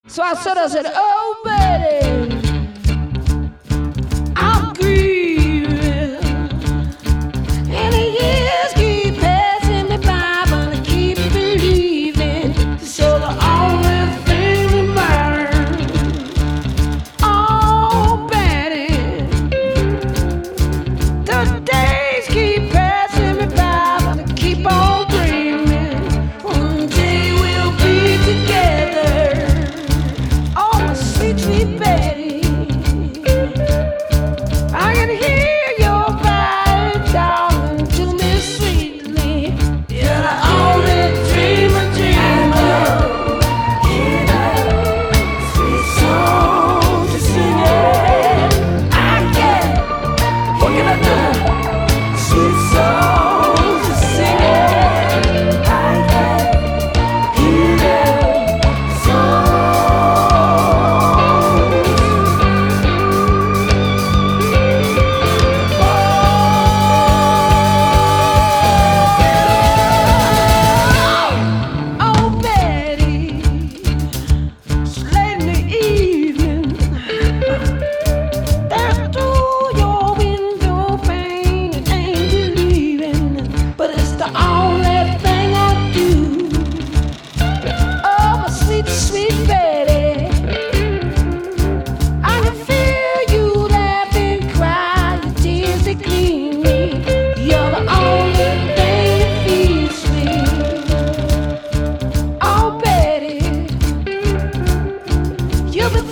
So I said, oh, Betty, I'm grieving. And the years keep passing me by, but I keep believing. So the only thing that matters, oh, Betty, the days keep passing me by, but I keep on dreaming. One day we'll be together. Oh, my sweet, sweet Betty, I can hear your voice talking to me sweetly. You're the only dreamer, hear the sweet songs you're singing. I can't, what can I do? Sweet songs you're singing. I can't hear the songs. Oh, Betty, it's late in the evening. There through your window pane, it ain't believing, but it's the only thing I do. Oh, my sweet, sweet Betty, I can feel you laughing, cry, your tears they clean me. You're the only thing that feeds me. Oh, Betty, you've been